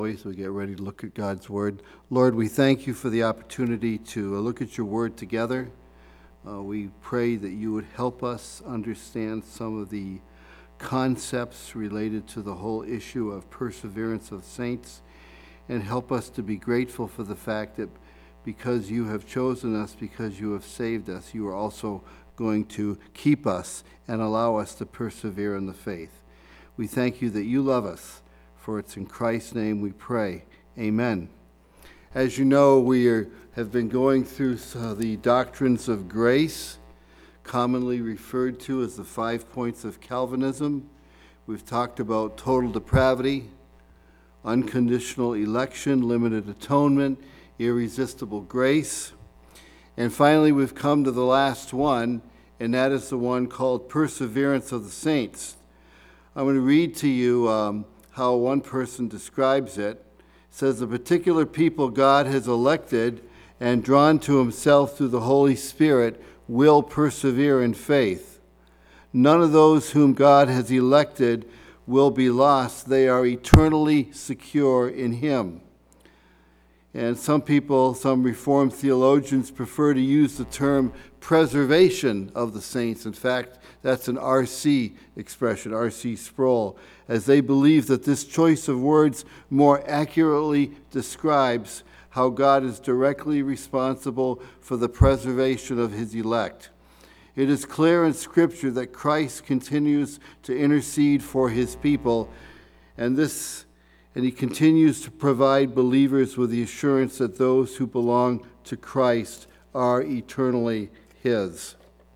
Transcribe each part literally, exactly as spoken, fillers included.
As we get ready to look at God's Word. Lord, we thank you for the opportunity to look at your Word together. Uh, we pray that you would help us understand some of the concepts related to the whole issue of perseverance of saints, and help us to be grateful for the fact that because you have chosen us, because you have saved us, you are also going to keep us and allow us to persevere in the faith. We thank you that you love us. For it's in Christ's name we pray. Amen. As you know, we are, have been going through uh, the doctrines of grace, commonly referred to as the five points of Calvinism. We've talked about total depravity, unconditional election, limited atonement, irresistible grace. And finally, we've come to the last one, and that is the one called perseverance of the saints. I'm going to read to you um, how one person describes it. It says, the particular people God has elected and drawn to himself through the Holy Spirit will persevere in faith. None of those whom God has elected will be lost. They are eternally secure in him. And some people, some Reformed theologians, prefer to use the term preservation of the saints. In fact, that's an R C expression, R C Sproul, as they believe that this choice of words more accurately describes how God is directly responsible for the preservation of his elect. It is clear in Scripture that Christ continues to intercede for his people, and this and he continues to provide believers with the assurance that those who belong to Christ are eternally his.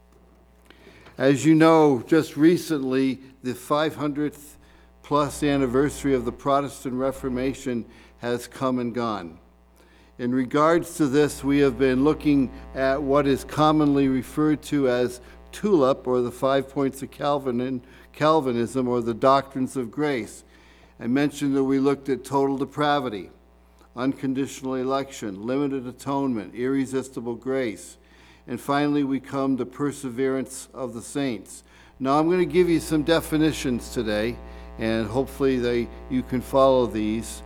As you know, just recently, the five hundredth plus anniversary of the Protestant Reformation has come and gone. In regards to this, we have been looking at what is commonly referred to as TULIP, or the five points of Calvin, Calvinism, or the doctrines of grace. I mentioned that we looked at total depravity, unconditional election, limited atonement, irresistible grace. And finally, we come to perseverance of the saints. Now, I'm going to give you some definitions today, and hopefully they you can follow these.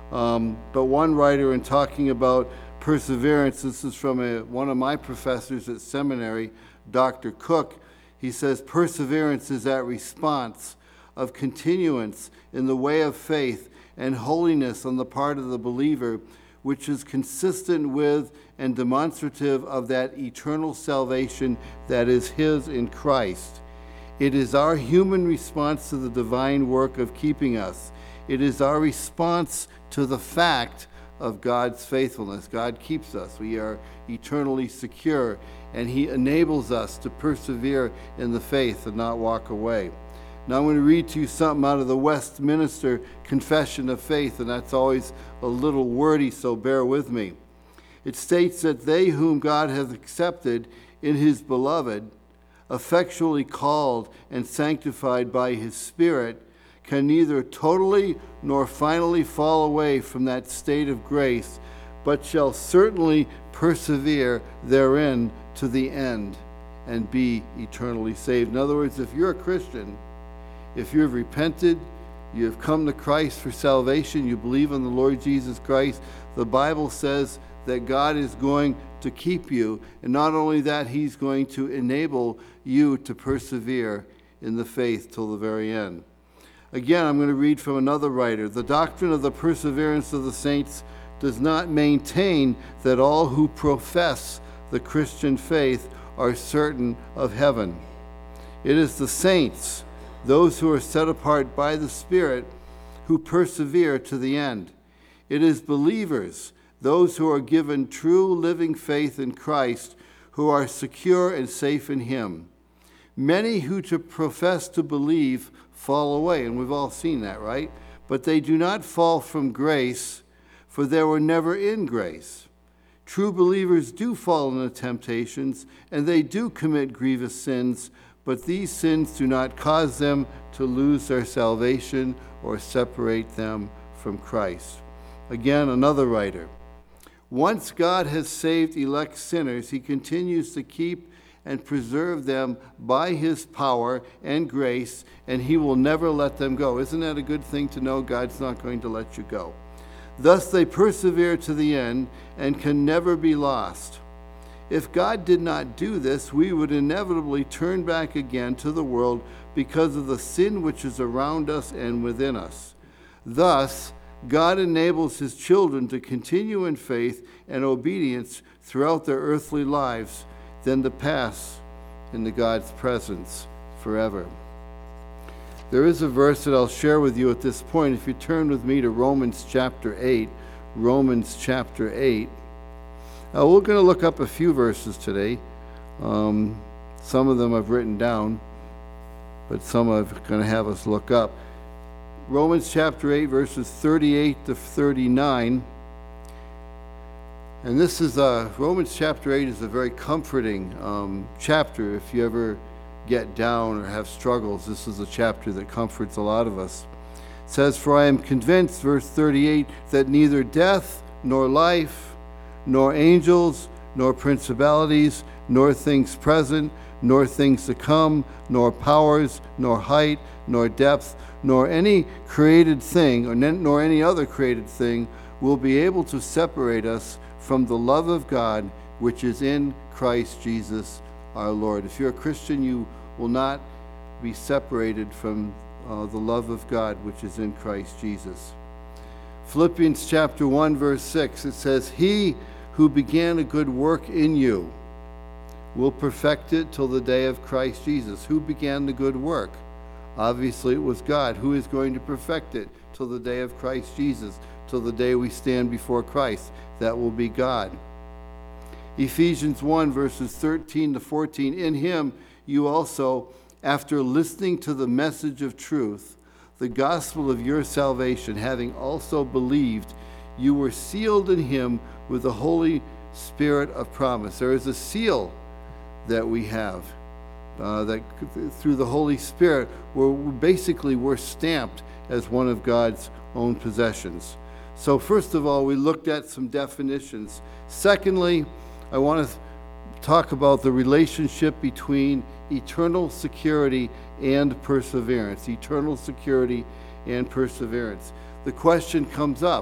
Um, but one writer, in talking about perseverance, this is from a, one of my professors at seminary, Doctor Cook, he says, perseverance is that response of continuance in the way of faith and holiness on the part of the believer, which is consistent with and demonstrative of that eternal salvation that is his in Christ. It is our human response to the divine work of keeping us. It is our response to the fact of God's faithfulness. God keeps us. We are eternally secure, and he enables us to persevere in the faith and not walk away. Now I'm going to read to you something out of the Westminster Confession of Faith, and that's always a little wordy, so bear with me. It states that they whom God hath accepted in his beloved, effectually called and sanctified by his Spirit, can neither totally nor finally fall away from that state of grace, but shall certainly persevere therein to the end and be eternally saved. In other words, if you're a Christian, if you have repented, you have come to Christ for salvation, you believe in the Lord Jesus Christ, the Bible says that God is going to keep you, and not only that, he's going to enable you to persevere in the faith till the very end. Again, I'm going to read from another writer. The doctrine of the perseverance of the saints does not maintain that all who profess the Christian faith are certain of heaven. It is the saints, those who are set apart by the Spirit, who persevere to the end. It is believers, those who are given true living faith in Christ, who are secure and safe in him. Many who to profess to believe fall away, and we've all seen that, right? But they do not fall from grace, for they were never in grace. True believers do fall into temptations, and they do commit grievous sins, but these sins do not cause them to lose their salvation or separate them from Christ. Again, another writer. Once God has saved elect sinners, he continues to keep and preserve them by his power and grace, and he will never let them go. Isn't that a good thing to know? God's not going to let you go. Thus they persevere to the end and can never be lost. If God did not do this, we would inevitably turn back again to the world because of the sin which is around us and within us. Thus, God enables his children to continue in faith and obedience throughout their earthly lives, then to pass into God's presence forever. There is a verse that I'll share with you at this point. If you turn with me to Romans chapter eight, Romans chapter eight. Uh, we're going to look up a few verses today. Um, some of them I've written down, but some I'm going to have us look up. Romans chapter eight, verses thirty-eight to thirty-nine. And this is, uh, Romans chapter eight is a very comforting um, chapter. If you ever get down or have struggles, this is a chapter that comforts a lot of us. It says, "For I am convinced," verse thirty-eight, "that neither death nor life, nor angels, nor principalities, nor things present, nor things to come, nor powers, nor height, nor depth, nor any created thing, or nor any other created thing, will be able to separate us from the love of God, which is in Christ Jesus our Lord." If you're a Christian, you will not be separated from uh, the love of God, which is in Christ Jesus. Philippians chapter one, verse six, it says, "He who began a good work in you will perfect it till the day of Christ Jesus." Who began the good work? Obviously it was God. Who is going to perfect it till the day of Christ Jesus, till the day we stand before Christ? That will be God. Ephesians one, verses thirteen to fourteen, "In him you also, after listening to the message of truth, the gospel of your salvation, having also believed, you were sealed in him with the Holy Spirit of promise." There is a seal that we have, uh, that through the Holy Spirit, we're basically we're stamped as one of God's own possessions. So first of all, we looked at some definitions. Secondly, I want to talk about the relationship between eternal security and perseverance. Eternal security and perseverance. The question comes up,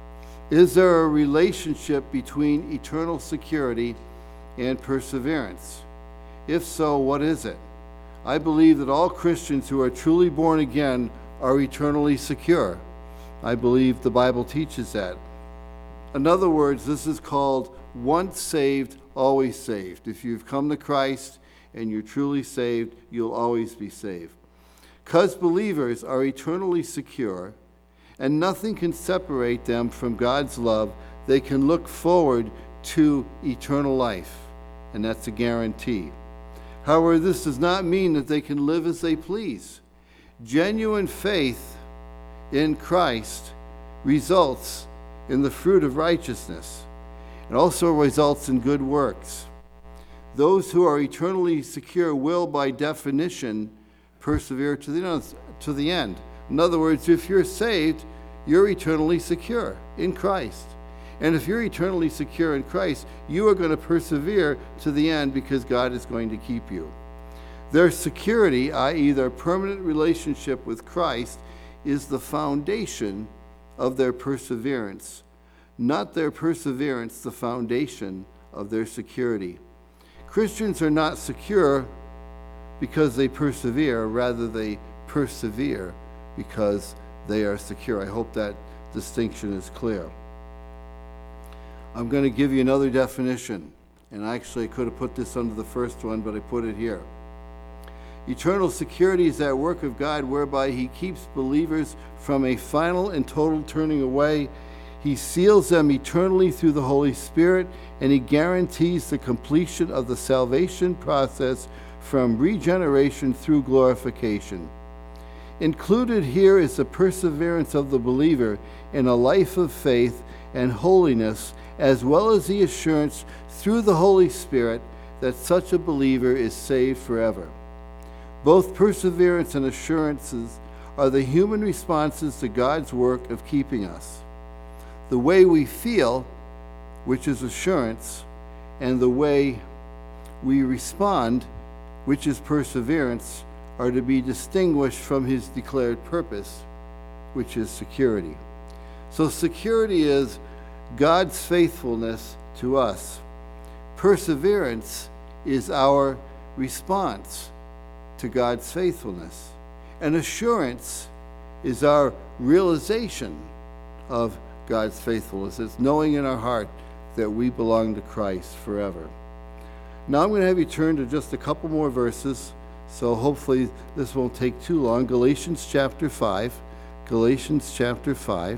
is there a relationship between eternal security and perseverance? If so, what is it? I believe that all Christians who are truly born again are eternally secure. I believe the Bible teaches that. In other words, this is called once saved, always saved. If you've come to Christ and you're truly saved, you'll always be saved. Because believers are eternally secure, and nothing can separate them from God's love, they can look forward to eternal life, and that's a guarantee. However, this does not mean that they can live as they please. Genuine faith in Christ results in the fruit of righteousness. It also results in good works. Those who are eternally secure will, by definition, persevere to the, to the end. In other words, if you're saved, you're eternally secure in Christ. And if you're eternally secure in Christ, you are going to persevere to the end because God is going to keep you. Their security, that is their permanent relationship with Christ, is the foundation of their perseverance. Not their perseverance, the foundation of their security. Christians are not secure because they persevere, rather they persevere because they are secure. I hope that distinction is clear. I'm going to give you another definition, and actually I could have put this under the first one, but I put it here. Eternal security is that work of God whereby he keeps believers from a final and total turning away. He seals them eternally through the Holy Spirit, and he guarantees the completion of the salvation process from regeneration through glorification. Included here is the perseverance of the believer in a life of faith and holiness, as well as the assurance through the Holy Spirit that such a believer is saved forever. Both perseverance and assurances are the human responses to God's work of keeping us. The way we feel, which is assurance, and the way we respond, which is perseverance, are to be distinguished from his declared purpose, which is security. So security is God's faithfulness to us. Perseverance is our response to God's faithfulness. And assurance is our realization of God's faithfulness. It's knowing in our heart that we belong to Christ forever. Now I'm going to have you turn to just a couple more verses, so hopefully this won't take too long. Galatians chapter five. Galatians chapter five.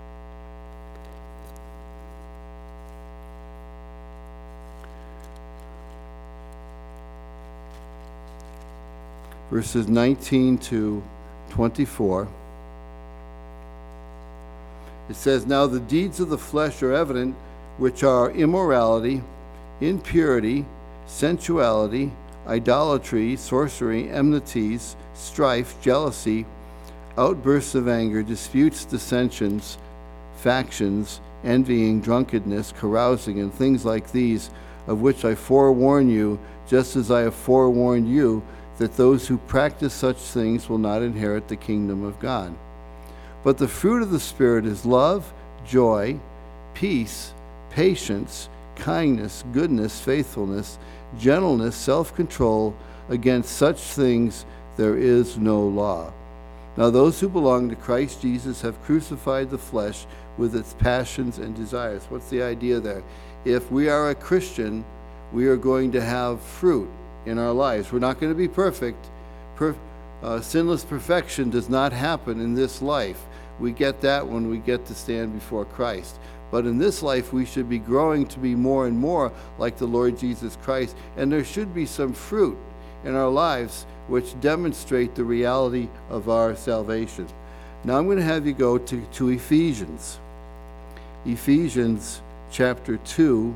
Verses nineteen to twenty-four. It says, "Now the deeds of the flesh are evident, which are immorality, impurity, sensuality, idolatry, sorcery, enmities, strife, jealousy, outbursts of anger, disputes, dissensions, factions, envying, drunkenness, carousing, and things like these, of which I forewarn you, just as I have forewarned you, that those who practice such things will not inherit the kingdom of God. But the fruit of the Spirit is love, joy, peace, patience, kindness, goodness, faithfulness, gentleness, self-control. Against such things there is no law. Now those who belong to Christ Jesus have crucified the flesh with its passions and desires." What's the idea there? If we are a Christian, we are going to have fruit in our lives. We're not going to be perfect. Per, uh, sinless perfection does not happen in this life. We get that when we get to stand before Christ. But in this life, we should be growing to be more and more like the Lord Jesus Christ, and there should be some fruit in our lives which demonstrate the reality of our salvation. Now I'm going to have you go to, to Ephesians. Ephesians chapter two,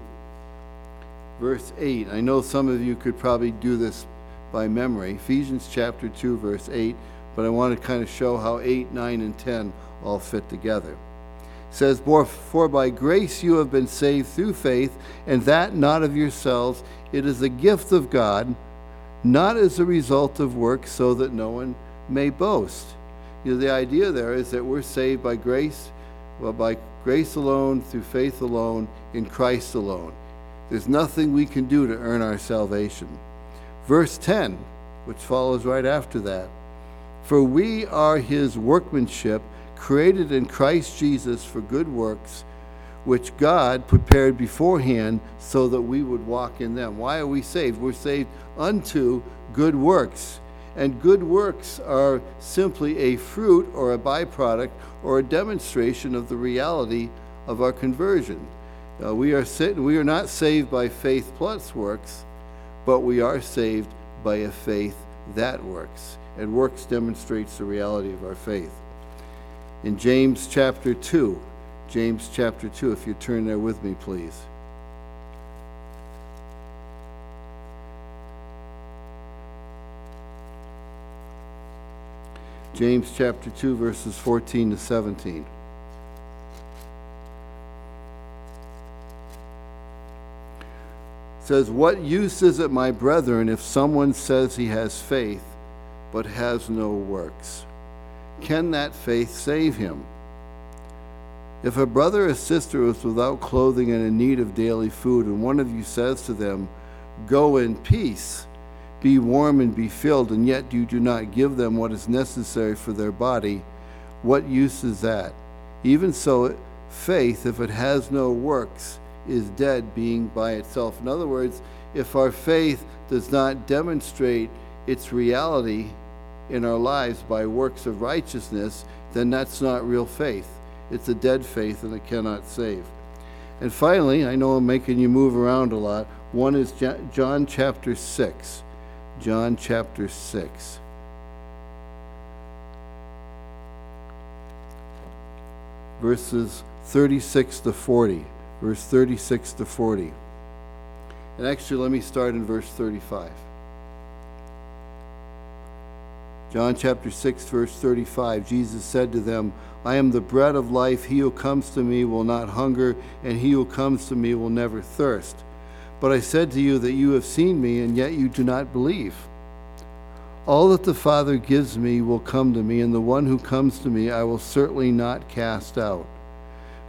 verse eight. I know some of you could probably do this by memory. Ephesians chapter two, verse eight, but I want to kind of show how eight, nine, and ten all fit together. It says, "For by grace you have been saved through faith, and that not of yourselves. It is a gift of God, not as a result of works, so that no one may boast." You know, the idea there is that we're saved by grace, well, by grace alone, through faith alone, in Christ alone. There's nothing we can do to earn our salvation. Verse ten, which follows right after that, "For we are his workmanship, created in Christ Jesus for good works, which God prepared beforehand so that we would walk in them." Why are we saved? We're saved unto good works. And good works are simply a fruit or a byproduct or a demonstration of the reality of our conversion. Uh, we are sa- we are not saved by faith plus works, but we are saved by a faith that works. And works demonstrates the reality of our faith. In James chapter two, James chapter two, if you turn there with me, please. James chapter two, verses fourteen to seventeen. It says, "What use is it, my brethren, if someone says he has faith, but has no works? Can that faith save him? If a brother or sister is without clothing and in need of daily food, and one of you says to them, 'Go in peace, be warm and be filled,' and yet you do not give them what is necessary for their body, what use is that? Even so, faith, if it has no works, is dead, being by itself." In other words, if our faith does not demonstrate its reality in our lives by works of righteousness, then that's not real faith. It's a dead faith, and it cannot save. And finally, I know I'm making you move around a lot. One is John chapter six. John chapter six. Verses thirty-six to forty. Verse thirty-six to forty. And actually, let me start in verse thirty-five. John chapter six, verse thirty-five, Jesus said to them, "I am the bread of life. He who comes to me will not hunger, and he who comes to me will never thirst. But I said to you that you have seen me, and yet you do not believe. All that the Father gives me will come to me, and the one who comes to me I will certainly not cast out.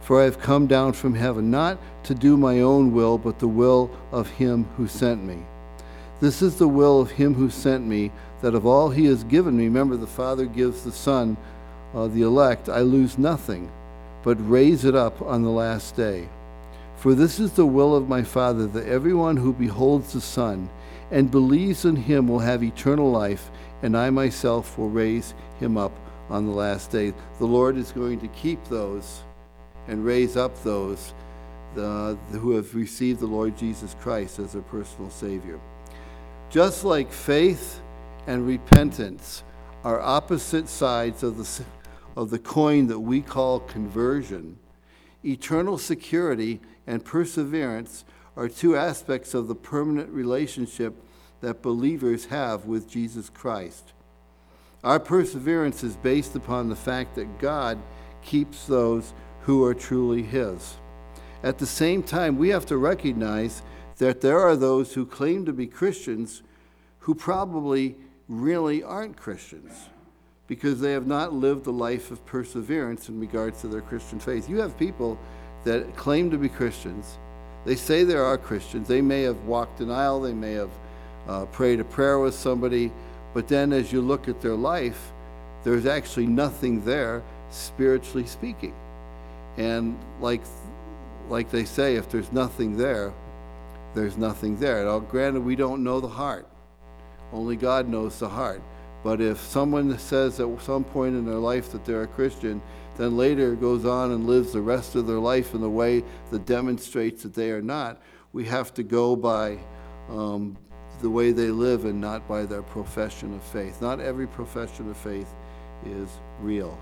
For I have come down from heaven, not to do my own will, but the will of him who sent me. This is the will of him who sent me, that of all he has given me," remember the Father gives the Son, uh, the elect, "I lose nothing, but raise it up on the last day. For this is the will of my Father, that everyone who beholds the Son and believes in him will have eternal life, and I myself will raise him up on the last day." The Lord is going to keep those and raise up those uh, who have received the Lord Jesus Christ as their personal Savior. Just like faith and repentance are opposite sides of the, of the coin that we call conversion, eternal security and perseverance are two aspects of the permanent relationship that believers have with Jesus Christ. Our perseverance is based upon the fact that God keeps those who are truly his. At the same time, we have to recognize that there are those who claim to be Christians who probably really aren't Christians because they have not lived a life of perseverance in regards to their Christian faith. You have people that claim to be Christians. They say they are Christians. They may have walked an aisle. They may have uh, prayed a prayer with somebody. But then as you look at their life, there's actually nothing there, spiritually speaking. And like, like they say, if there's nothing there, there's nothing there. Now, granted, we don't know the heart. Only God knows the heart. But if someone says at some point in their life that they're a Christian, then later goes on and lives the rest of their life in a way that demonstrates that they are not, we have to go by um, the way they live and not by their profession of faith. Not every profession of faith is real.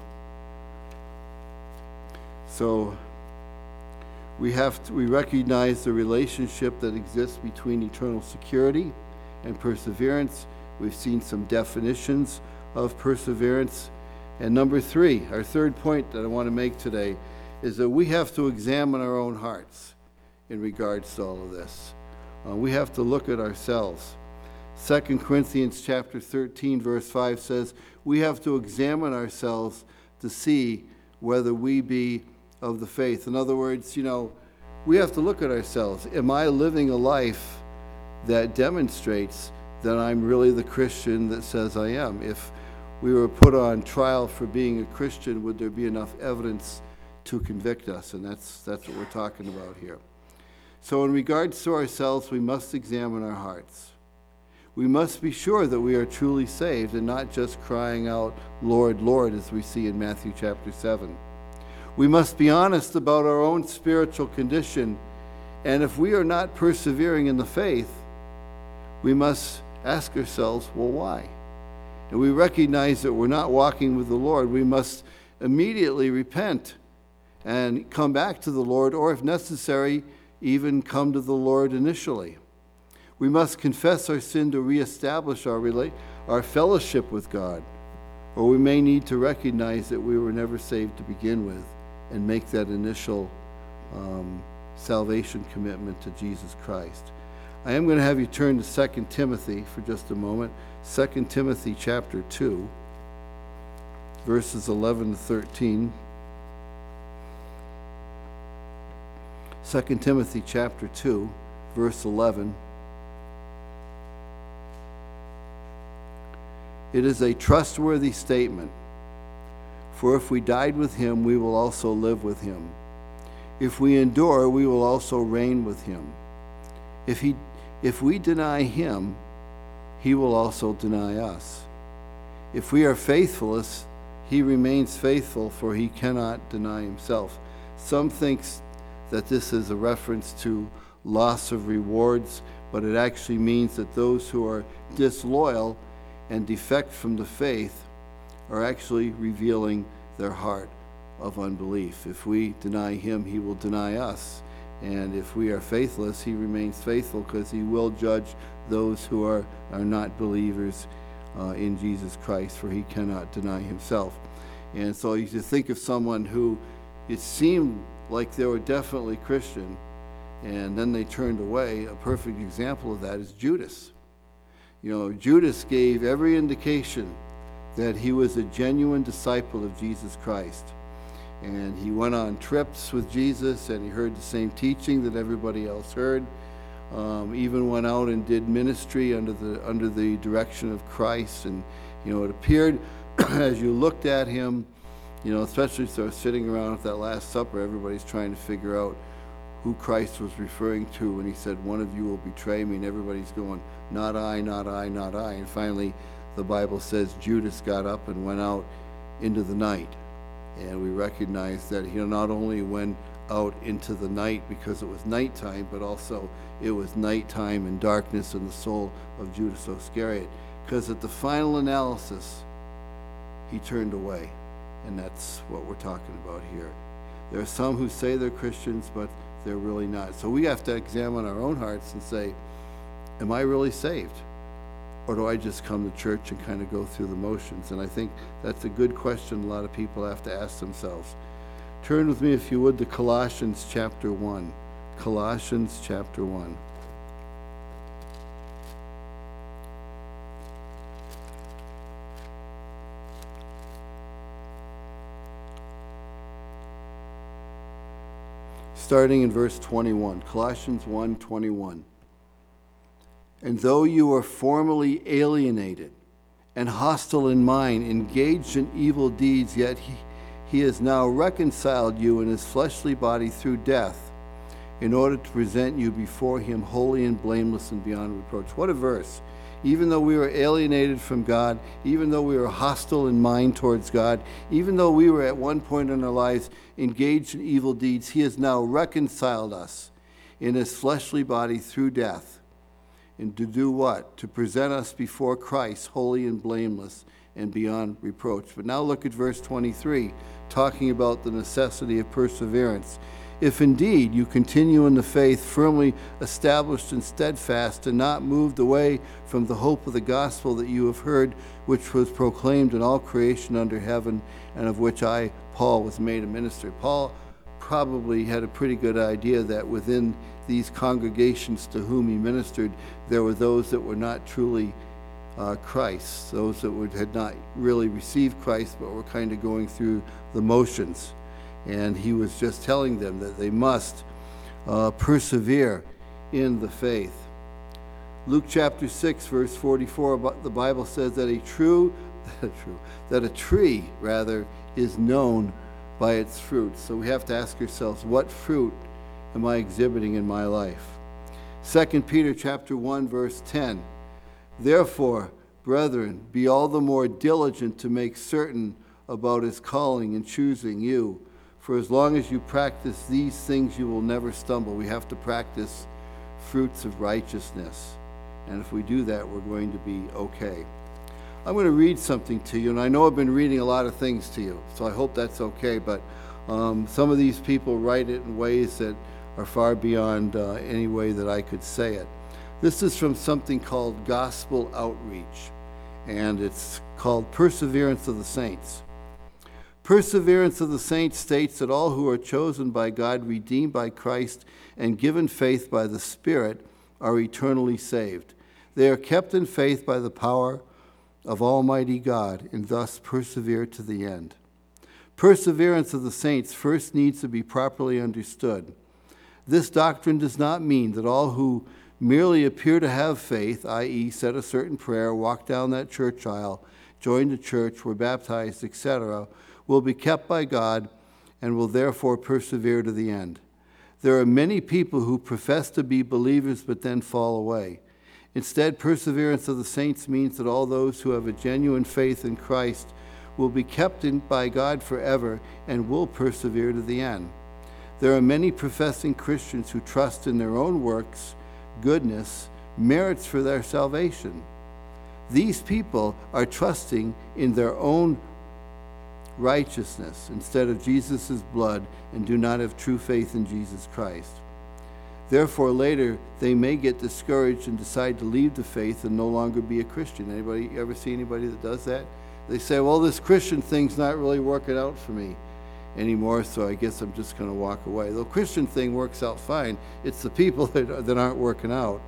So we have to, we recognize the relationship that exists between eternal security and perseverance. We've seen some definitions of perseverance. And number three, our third point that I want to make today, is that we have to examine our own hearts in regards to all of this. Uh, we have to look at ourselves. Second Corinthians chapter thirteen, verse five says, we have to examine ourselves to see whether we be of the faith. In other words, you know, we have to look at ourselves. Am I living a life that demonstrates that I'm really the Christian that says I am? If we were put on trial for being a Christian, would there be enough evidence to convict us? And that's that's what we're talking about here. So in regards to ourselves, we must examine our hearts. We must be sure that we are truly saved and not just crying out, "Lord, Lord," as we see in Matthew chapter seven. We must be honest about our own spiritual condition, and if we are not persevering in the faith, we must ask ourselves, well, why? And we recognize that we're not walking with the Lord. We must immediately repent and come back to the Lord, or if necessary, even come to the Lord initially. We must confess our sin to reestablish our rela- our fellowship with God, or we may need to recognize that we were never saved to begin with and make that initial um, salvation commitment to Jesus Christ. I am going to have you turn to Second Timothy for just a moment. Second Timothy chapter two, verses eleven to thirteen. Second Timothy chapter two, verse eleven. It is a trustworthy statement. For if we died with him, we will also live with him. If we endure, we will also reign with him. If he, if we deny him, he will also deny us. If we are faithless, he remains faithful, for he cannot deny himself. Some think that this is a reference to loss of rewards, but it actually means that those who are disloyal and defect from the faith are actually revealing their heart of unbelief. If we deny him, he will deny us. And if we are faithless, he remains faithful, because he will judge those who are, are not believers uh, in Jesus Christ, for he cannot deny himself. And so you should think of someone who it seemed like they were definitely Christian, and then they turned away. A perfect example of that is Judas. You know, Judas gave every indication that he was a genuine disciple of Jesus Christ. And he went on trips with Jesus, and he heard the same teaching that everybody else heard. Um, even went out and did ministry under the under the direction of Christ. And you know, it appeared as you looked at him, you know, especially sort of sitting around at that Last Supper, everybody's trying to figure out who Christ was referring to when he said, "One of you will betray me," and everybody's going, "Not I, not I, not I." And finally, the Bible says Judas got up and went out into the night. And we recognize that he not only went out into the night because it was nighttime, but also it was nighttime and darkness in the soul of Judas Iscariot. Because at the final analysis, he turned away. And that's what we're talking about here. There are some who say they're Christians, but they're really not. So we have to examine our own hearts and say, am I really saved? Or do I just come to church and kind of go through the motions? And I think that's a good question a lot of people have to ask themselves. Turn with me, if you would, to Colossians chapter one. Colossians chapter one. Starting in verse twenty-one. Colossians one twenty-one. And though you were formerly alienated and hostile in mind, engaged in evil deeds, yet he, he has now reconciled you in his fleshly body through death, in order to present you before him holy and blameless and beyond reproach. What a verse. Even though we were alienated from God, even though we were hostile in mind towards God, even though we were at one point in our lives engaged in evil deeds, he has now reconciled us in his fleshly body through death. And to do what? To present us before Christ, holy and blameless and beyond reproach. But now look at verse twenty-three, talking about the necessity of perseverance. If indeed you continue in the faith, firmly established and steadfast, and not moved away from the hope of the gospel that you have heard, which was proclaimed in all creation under heaven, and of which I, Paul, was made a minister. Paul probably had a pretty good idea that within these congregations to whom he ministered, there were those that were not truly uh, Christ, those that would, had not really received Christ, but were kind of going through the motions. And he was just telling them that they must uh, persevere in the faith. Luke chapter six, verse forty-four, the Bible says that a true, true that a tree, rather, is known by its fruit. So we have to ask ourselves, what fruit am I exhibiting in my life? Second Peter chapter one, verse ten. Therefore, brethren, be all the more diligent to make certain about his calling and choosing you. For as long as you practice these things, you will never stumble. We have to practice fruits of righteousness. And if we do that, we're going to be okay. I'm going to read something to you, and I know I've been reading a lot of things to you, so I hope that's okay, but um, some of these people write it in ways that are far beyond uh, any way that I could say it. This is from something called Gospel Outreach, and it's called Perseverance of the Saints. Perseverance of the Saints states that all who are chosen by God, redeemed by Christ, and given faith by the Spirit are eternally saved. They are kept in faith by the power of Almighty God, and thus persevere to the end. Perseverance of the saints first needs to be properly understood. This doctrine does not mean that all who merely appear to have faith, that is, said a certain prayer, walked down that church aisle, joined a church, were baptized, et cetera, will be kept by God and will therefore persevere to the end. There are many people who profess to be believers but then fall away. Instead, perseverance of the saints means that all those who have a genuine faith in Christ will be kept in by God forever and will persevere to the end. There are many professing Christians who trust in their own works, goodness, merits for their salvation. These people are trusting in their own righteousness instead of Jesus' blood and do not have true faith in Jesus Christ. Therefore, later, they may get discouraged and decide to leave the faith and no longer be a Christian. Anybody ever see anybody that does that? They say, well, this Christian thing's not really working out for me anymore, so I guess I'm just going to walk away. The Christian thing works out fine. It's the people that, that aren't working out.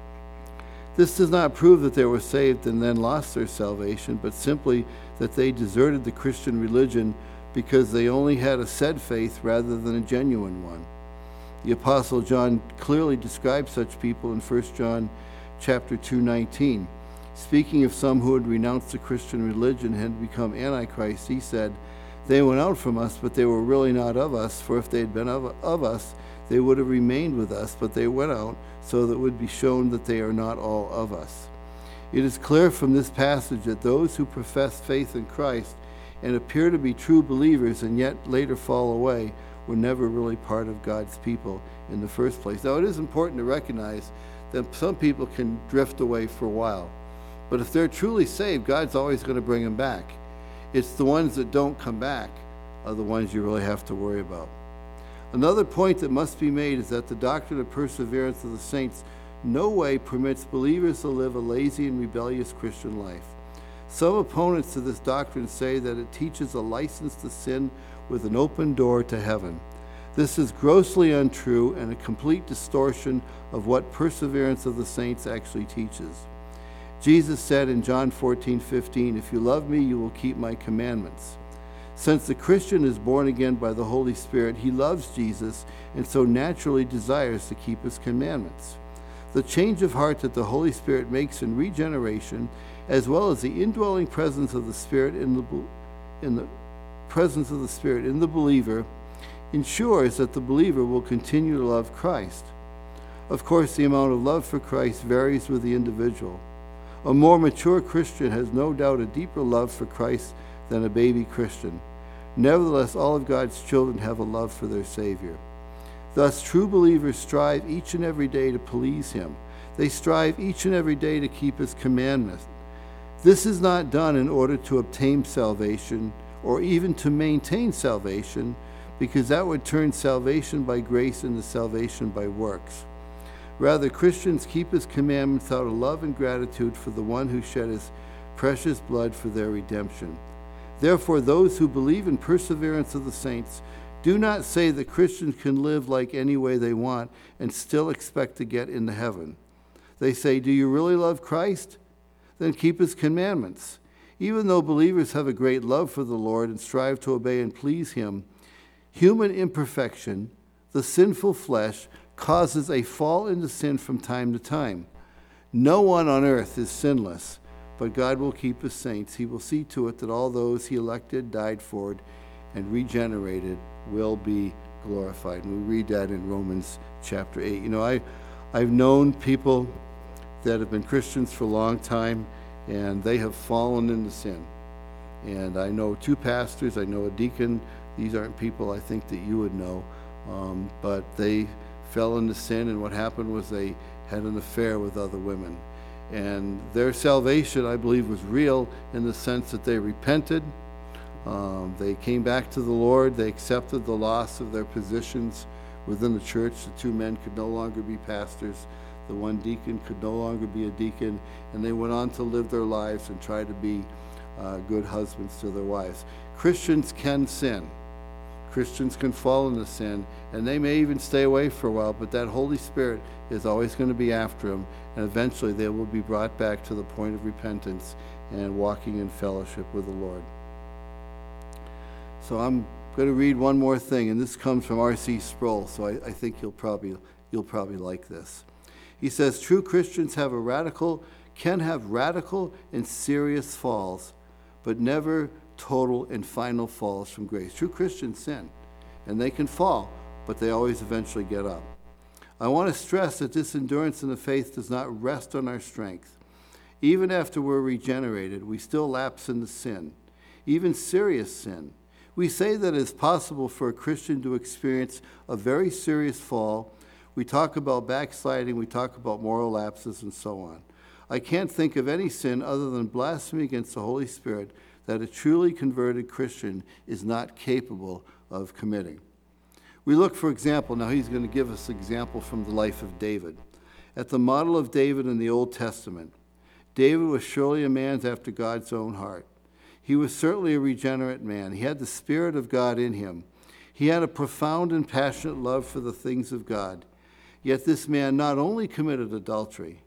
This does not prove that they were saved and then lost their salvation, but simply that they deserted the Christian religion because they only had a said faith rather than a genuine one. The Apostle John clearly describes such people in First John chapter two nineteen. Speaking of some who had renounced the Christian religion and had become antichrist, he said, "They went out from us, but they were really not of us, for if they had been of, of us, they would have remained with us, but they went out so that it would be shown that they are not all of us." It is clear from this passage that those who profess faith in Christ and appear to be true believers and yet later fall away were never really part of God's people in the first place. Now, it is important to recognize that some people can drift away for a while, but if they're truly saved, God's always going to bring them back. It's the ones that don't come back are the ones you really have to worry about. Another point that must be made is that the doctrine of perseverance of the saints no way permits believers to live a lazy and rebellious Christian life. Some opponents to this doctrine say that it teaches a license to sin with an open door to heaven. This is grossly untrue and a complete distortion of what perseverance of the saints actually teaches. Jesus said in John fourteen fifteen, "If you love me, you will keep my commandments." Since the Christian is born again by the Holy Spirit, he loves Jesus and so naturally desires to keep his commandments. The change of heart that the Holy Spirit makes in regeneration, as well as the indwelling presence of the Spirit in the, in the presence of the Spirit in the believer, ensures that the believer will continue to love Christ. Of course, the amount of love for Christ varies with the individual. A more mature Christian has no doubt a deeper love for Christ than a baby Christian. Nevertheless, all of God's children have a love for their Savior. Thus, true believers strive each and every day to please Him. They strive each and every day to keep His commandments. This is not done in order to obtain salvation or even to maintain salvation, because that would turn salvation by grace into salvation by works. Rather, Christians keep His commandments out of love and gratitude for the one who shed His precious blood for their redemption. Therefore, those who believe in perseverance of the saints do not say that Christians can live like any way they want and still expect to get into heaven. They say, "Do you really love Christ? Then keep His commandments." Even though believers have a great love for the Lord and strive to obey and please Him, human imperfection, the sinful flesh, causes a fall into sin from time to time. No one on earth is sinless, but God will keep His saints. He will see to it that all those He elected, died for, and regenerated will be glorified. And we read that in Romans chapter eight. You know, I, I've known people that have been Christians for a long time, and they have fallen into sin. And I know two pastors, I know a deacon. These aren't people I think that you would know, um, but they fell into sin, and what happened was they had an affair with other women. And their salvation, I believe, was real in the sense that they repented. Um, they came back to the Lord. They accepted the loss of their positions within the church. The two men could no longer be pastors. The one deacon could no longer be a deacon. And they went on to live their lives and try to be uh, good husbands to their wives. Christians can sin. Christians can fall into sin, and they may even stay away for a while, but that Holy Spirit is always going to be after them, and eventually they will be brought back to the point of repentance and walking in fellowship with the Lord. So I'm going to read one more thing, and this comes from R C Sproul, so I, I think you'll probably, you'll probably like this. He says, "True Christians have a radical, can have radical and serious falls, but never total and final falls from grace." True Christians sin, and they can fall, but they always eventually get up. I want to stress that this endurance in the faith does not rest on our strength. Even after we're regenerated, we still lapse into sin, even serious sin. We say that it's possible for a Christian to experience a very serious fall. We talk about backsliding, we talk about moral lapses, and so on. I can't think of any sin other than blasphemy against the Holy Spirit that a truly converted Christian is not capable of committing. We look, for example, now he's going to give us an example from the life of David. At the model of David in the Old Testament, David was surely a man after God's own heart. He was certainly a regenerate man. He had the Spirit of God in him. He had a profound and passionate love for the things of God. Yet this man not only committed adultery,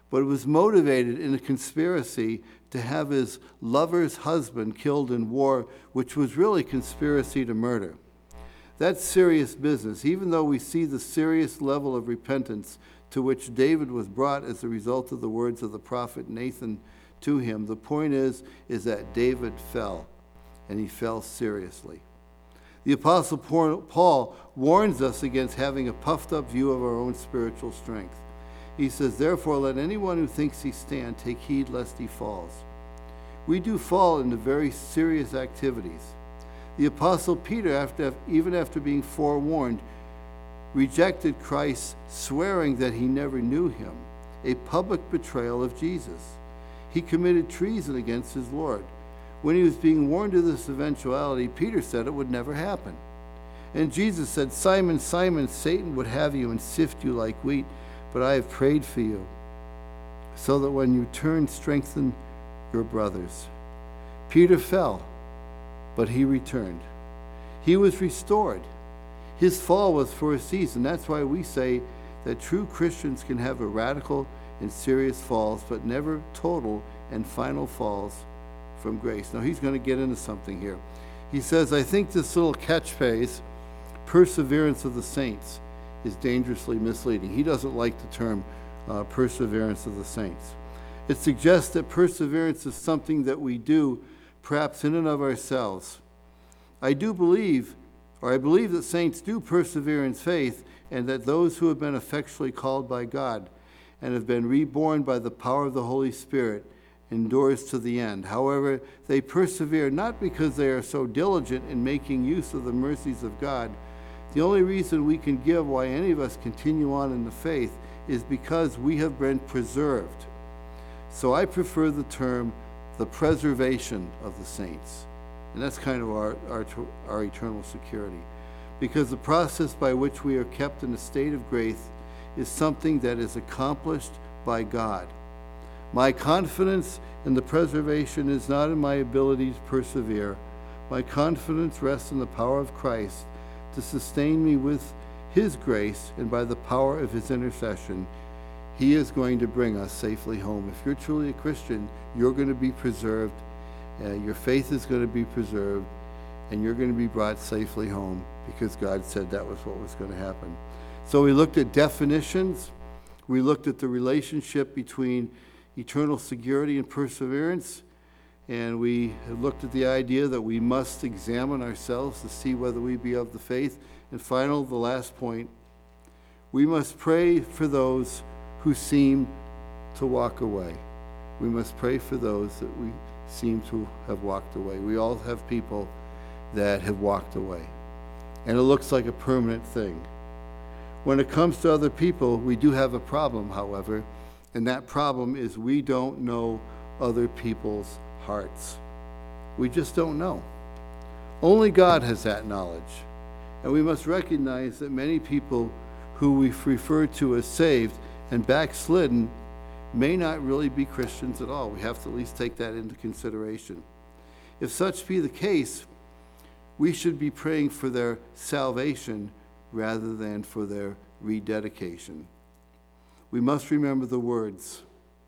but was motivated in a conspiracy to have his lover's husband killed in war, which was really conspiracy to murder. That's serious business, even though we see the serious level of repentance to which David was brought as a result of the words of the prophet Nathan to him. The point is, is that David fell, and he fell seriously. The Apostle Paul warns us against having a puffed up view of our own spiritual strength. He says, therefore, let anyone who thinks he stand take heed lest he falls. We do fall into very serious activities. The Apostle Peter, after, even after being forewarned, rejected Christ, swearing that he never knew him, a public betrayal of Jesus. He committed treason against his Lord. When he was being warned of this eventuality, Peter said it would never happen. And Jesus said, Simon, Simon, Satan would have you and sift you like wheat, but I have prayed for you, so that when you turn, strengthen your brothers. Peter fell, but he returned. He was restored. His fall was for a season. That's why we say that true Christians can have a radical and serious falls, but never total and final falls from grace. Now he's going to get into something here. He says, I think this little catchphrase, perseverance of the saints, is dangerously misleading. He doesn't like the term uh, perseverance of the saints. It suggests that perseverance is something that we do perhaps in and of ourselves. I do believe, or I believe that saints do persevere in faith, and that those who have been effectually called by God and have been reborn by the power of the Holy Spirit endures to the end. However, they persevere not because they are so diligent in making use of the mercies of God. The only reason we can give why any of us continue on in the faith is because we have been preserved. So I prefer the term the preservation of the saints. And that's kind of our, our, our eternal security. Because the process by which we are kept in a state of grace is something that is accomplished by God. My confidence in the preservation is not in my ability to persevere. My confidence rests in the power of Christ to sustain me with his grace, and by the power of his intercession, he is going to bring us safely home. If you're truly a Christian, you're going to be preserved, uh, your faith is going to be preserved, and you're going to be brought safely home because God said that was what was going to happen. So we looked at definitions, we looked at the relationship between eternal security and perseverance, and we looked at the idea that we must examine ourselves to see whether we be of the faith. And final, the last point, we must pray for those who seem to walk away. We must pray for those that we seem to have walked away. We all have people that have walked away, and it looks like a permanent thing. When it comes to other people, we do have a problem, however, and that problem is we don't know other people's hearts. We just don't know. Only God has that knowledge. And we must recognize that many people who we refer to as saved and backslidden may not really be Christians at all. We have to at least take that into consideration. If such be the case, we should be praying for their salvation rather than for their rededication. We must remember the words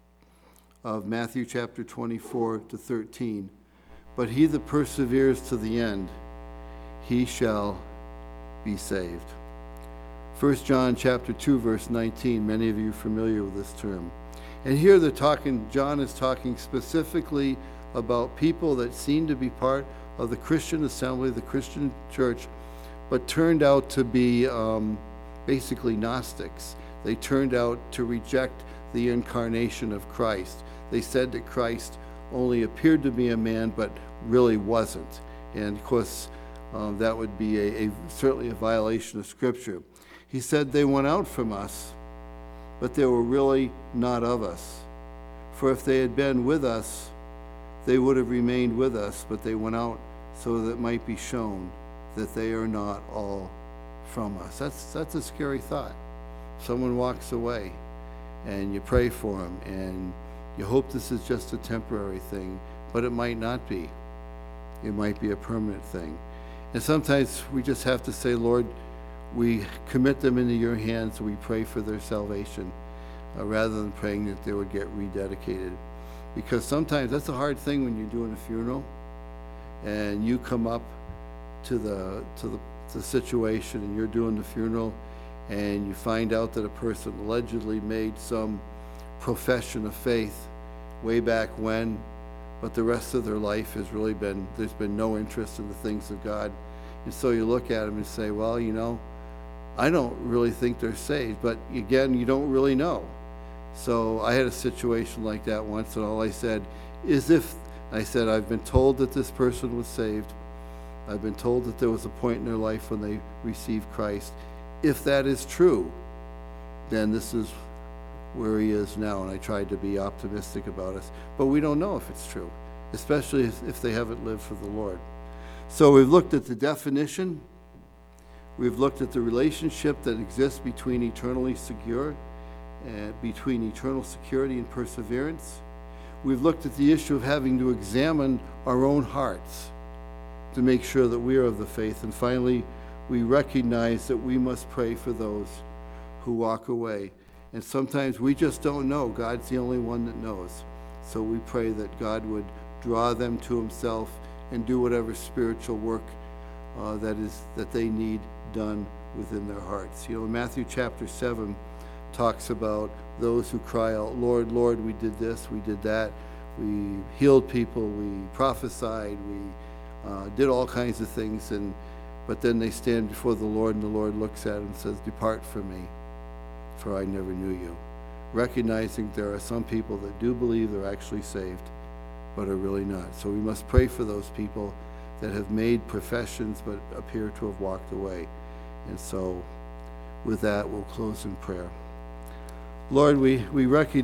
of Matthew chapter twenty-four to thirteen. But he that perseveres to the end, he shall be saved. First John chapter two, verse nineteen. Many of you are familiar with this term. And here they're talking, John is talking specifically about people that seem to be part of the Christian assembly, the Christian church, but turned out to be um, basically Gnostics. They turned out to reject the incarnation of Christ. They said that Christ only appeared to be a man, but really wasn't. And of course, um, that would be a, a certainly a violation of Scripture. He said they went out from us, but they were really not of us. For if they had been with us, they would have remained with us, but they went out so that it might be shown that they are not all from us. That's, that's a scary thought. Someone walks away, and you pray for them, and you hope this is just a temporary thing, but it might not be. It might be a permanent thing. And sometimes we just have to say, Lord, we commit them into your hands, we pray for their salvation. uh, rather than praying that they would get rededicated. Because sometimes that's a hard thing when you're doing a funeral and you come up to the to the, the situation and you're doing the funeral and you find out that a person allegedly made some profession of faith way back when, but the rest of their life has really been, there's been no interest in the things of God. And so you look at them and say, well, you know, I don't really think they're saved. But again, you don't really know. So I had a situation like that once, and all I said is if, I said, I've been told that this person was saved. I've been told that there was a point in their life when they received Christ. If that is true, then this is where he is now. And I tried to be optimistic about us. But we don't know if it's true, especially if, if they haven't lived for the Lord. So we've looked at the definition. We've looked at the relationship that exists between eternally secure and between eternal security and perseverance. We've looked at the issue of having to examine our own hearts to make sure that we are of the faith. And finally, we recognize that we must pray for those who walk away. And sometimes we just don't know. God's the only one that knows. So we pray that God would draw them to himself and do whatever spiritual work uh, that is that they need done within their hearts. You know, Matthew chapter seven talks about those who cry out, Lord, Lord, we did this, we did that, we healed people, we prophesied, we uh, did all kinds of things, and but then they stand before the Lord, and the Lord looks at them and says, depart from me, for I never knew you. Recognizing there are some people that do believe they're actually saved, but are really not. So we must pray for those people that have made professions but appear to have walked away. And so with that, we'll close in prayer. Lord, we, we recognize